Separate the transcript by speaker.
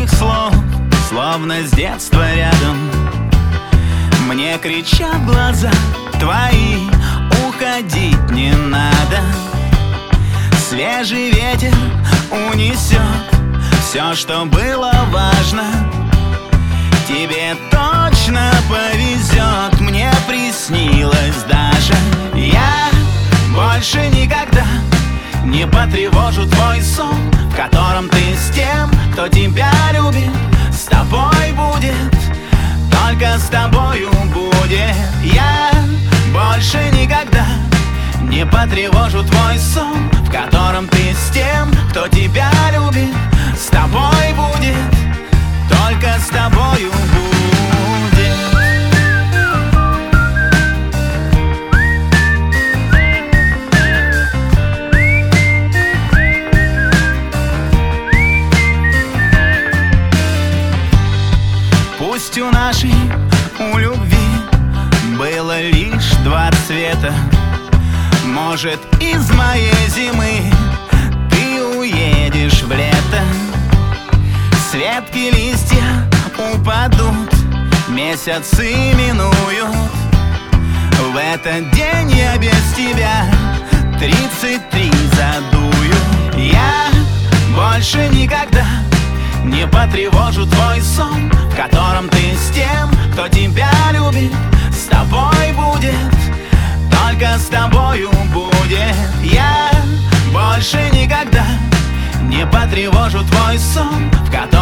Speaker 1: твоих слов, словно с детства рядом. Мне кричат глаза твои, уходить не надо. Свежий ветер унесет все, что было важно. Тебе точно повезет, мне приснилось даже. Я больше никогда не потревожу твой сон, в котором ты с тем, кто тебя любит. С тобой будет, только с тобою будет. Я больше никогда не потревожу твой сон, в котором ты с тем, кто тебя любит. С тобой будет, только с тобою будет. Пусть у нашей, у любви было лишь два цвета. Может, из моей зимы ты уедешь в лето. С ветки листья упадут, месяцы минуют. В этот день я без тебя 33 задую. Я больше никогда не потревожу твой сон, в котором ты с тем, кто тебя любит. С тобой будет, только с тобою будет. Я больше никогда не потревожу твой сон, в котором